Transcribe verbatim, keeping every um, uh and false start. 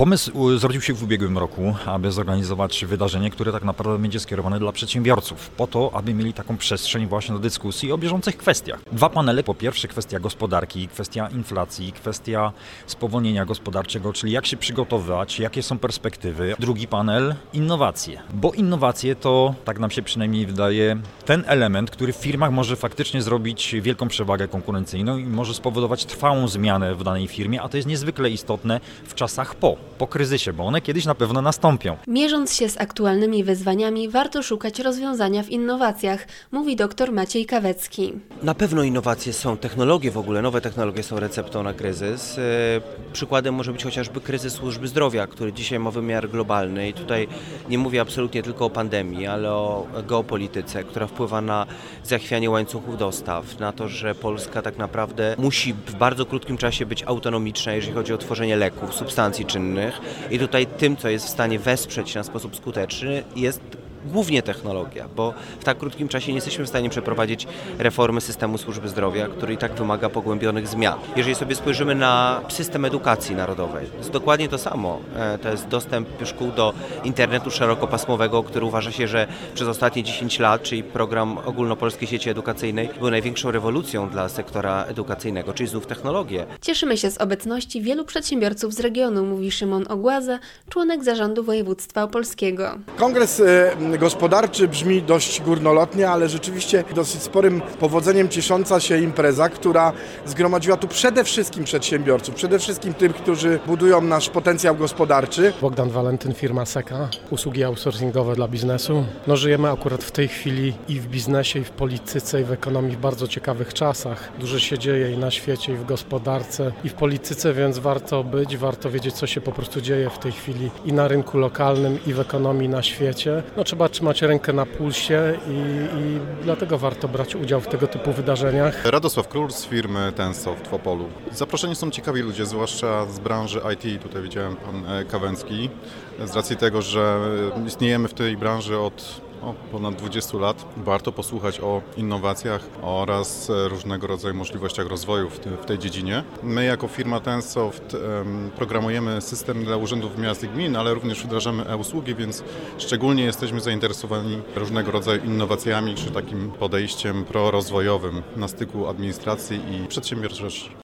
Pomysł zrodził się w ubiegłym roku, aby zorganizować wydarzenie, które tak naprawdę będzie skierowane dla przedsiębiorców, po to, aby mieli taką przestrzeń właśnie do dyskusji o bieżących kwestiach. Dwa panele, po pierwsze kwestia gospodarki, kwestia inflacji, kwestia spowolnienia gospodarczego, czyli jak się przygotowywać, jakie są perspektywy. Drugi panel, innowacje, bo innowacje to, tak nam się przynajmniej wydaje, ten element, który w firmach może faktycznie zrobić wielką przewagę konkurencyjną i może spowodować trwałą zmianę w danej firmie, a to jest niezwykle istotne w czasach po, po kryzysie, bo one kiedyś na pewno nastąpią. Mierząc się z aktualnymi wyzwaniami, warto szukać rozwiązania w innowacjach, mówi dr Maciej Kawecki. Na pewno innowacje są, technologie w ogóle, nowe technologie są receptą na kryzys. Przykładem może być chociażby kryzys służby zdrowia, który dzisiaj ma wymiar globalny i tutaj nie mówię absolutnie tylko o pandemii, ale o geopolityce, która wpływa na zachwianie łańcuchów dostaw, na to, że Polska tak naprawdę musi w bardzo krótkim czasie być autonomiczna, jeżeli chodzi o tworzenie leków, substancji czynnych i tutaj tym, co jest w stanie wesprzeć na sposób skuteczny, jest głównie technologia, bo w tak krótkim czasie nie jesteśmy w stanie przeprowadzić reformy systemu służby zdrowia, który i tak wymaga pogłębionych zmian. Jeżeli sobie spojrzymy na system edukacji narodowej, to jest dokładnie to samo. To jest dostęp szkół do internetu szerokopasmowego, który uważa się, że przez ostatnie dziesięć lat, czyli program ogólnopolskiej sieci edukacyjnej, był największą rewolucją dla sektora edukacyjnego, czyli znów technologie. Cieszymy się z obecności wielu przedsiębiorców z regionu, mówi Szymon Ogłaza, członek zarządu województwa opolskiego. Kongres gospodarczy brzmi dość górnolotnie, ale rzeczywiście dosyć sporym powodzeniem ciesząca się impreza, która zgromadziła tu przede wszystkim przedsiębiorców, przede wszystkim tych, którzy budują nasz potencjał gospodarczy. Bogdan Walentyn, firma Seka, usługi outsourcingowe dla biznesu. No, żyjemy akurat w tej chwili i w biznesie, i w polityce, i w ekonomii w bardzo ciekawych czasach. Dużo się dzieje i na świecie, i w gospodarce, i w polityce, więc warto być, warto wiedzieć, co się po prostu dzieje w tej chwili i na rynku lokalnym, i w ekonomii na świecie. No, trzeba trzymać rękę na pulsie i, i dlatego warto brać udział w tego typu wydarzeniach. Radosław Król z firmy Tensoft w Opolu. Zaproszeni są ciekawi ludzie, zwłaszcza z branży I T. Tutaj widziałem pan Kawęcki. Z racji tego, że istniejemy w tej branży od o, ponad dwudziestu lat. Warto posłuchać o innowacjach oraz różnego rodzaju możliwościach rozwoju w, w tej dziedzinie. My jako firma Tensoft um, programujemy system dla urzędów miast i gmin, ale również wdrażamy e-usługi, więc szczególnie jesteśmy zainteresowani różnego rodzaju innowacjami czy takim podejściem prorozwojowym na styku administracji i przedsiębiorczości.